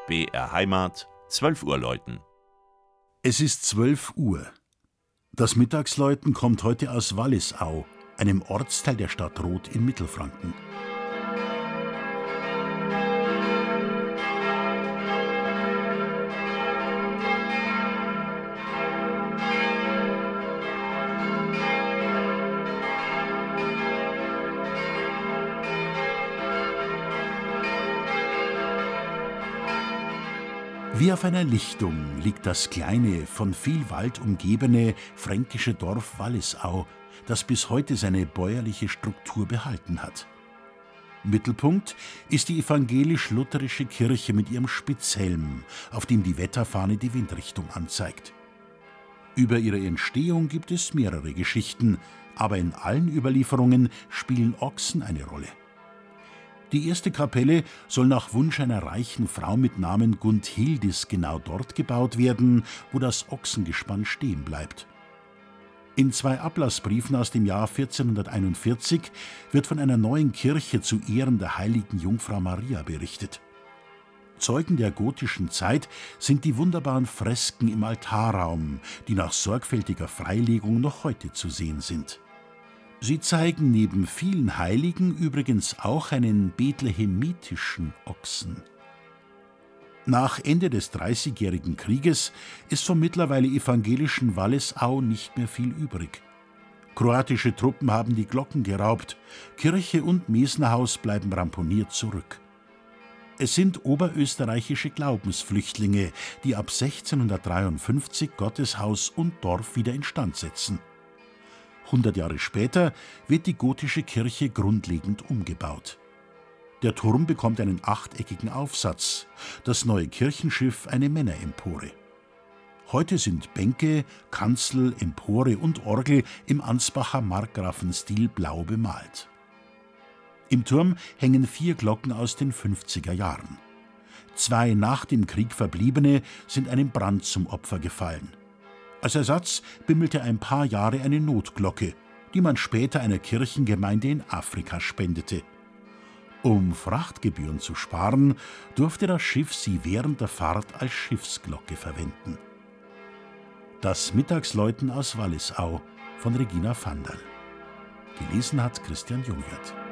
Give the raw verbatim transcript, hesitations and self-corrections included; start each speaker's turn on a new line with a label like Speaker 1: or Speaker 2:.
Speaker 1: B R Heimat, zwölf Uhr läuten.
Speaker 2: Es ist zwölf Uhr. Das Mittagsläuten kommt heute aus Wallisau, einem Ortsteil der Stadt Roth in Mittelfranken. Wie auf einer Lichtung liegt das kleine, von viel Wald umgebene fränkische Dorf Wallisau, das bis heute seine bäuerliche Struktur behalten hat. Mittelpunkt ist die evangelisch-lutherische Kirche mit ihrem Spitzhelm, auf dem die Wetterfahne die Windrichtung anzeigt. Über ihre Entstehung gibt es mehrere Geschichten, aber in allen Überlieferungen spielen Ochsen eine Rolle. Die erste Kapelle soll nach Wunsch einer reichen Frau mit Namen Gundhildis genau dort gebaut werden, wo das Ochsengespann stehen bleibt. In zwei Ablassbriefen aus dem Jahr vierzehnhunderteinundvierzig wird von einer neuen Kirche zu Ehren der heiligen Jungfrau Maria berichtet. Zeugen der gotischen Zeit sind die wunderbaren Fresken im Altarraum, die nach sorgfältiger Freilegung noch heute zu sehen sind. Sie zeigen neben vielen Heiligen übrigens auch einen bethlehemitischen Ochsen. Nach Ende des Dreißigjährigen Krieges ist vom mittlerweile evangelischen Wallisau nicht mehr viel übrig. Kroatische Truppen haben die Glocken geraubt, Kirche und Mesnerhaus bleiben ramponiert zurück. Es sind oberösterreichische Glaubensflüchtlinge, die ab sechzehnhundertdreiundfünfzig Gotteshaus und Dorf wieder instand setzen. Hundert Jahre später wird die gotische Kirche grundlegend umgebaut. Der Turm bekommt einen achteckigen Aufsatz, das neue Kirchenschiff eine Männerempore. Heute sind Bänke, Kanzel, Empore und Orgel im Ansbacher Markgrafenstil blau bemalt. Im Turm hängen vier Glocken aus den fünfziger Jahren. Zwei nach dem Krieg verbliebene sind einem Brand zum Opfer gefallen. Als Ersatz bimmelte ein paar Jahre eine Notglocke, die man später einer Kirchengemeinde in Afrika spendete. Um Frachtgebühren zu sparen, durfte das Schiff sie während der Fahrt als Schiffsglocke verwenden. Das Mittagsläuten aus Wallisau von Regina Vandal. Gelesen hat Christian Jungwirth.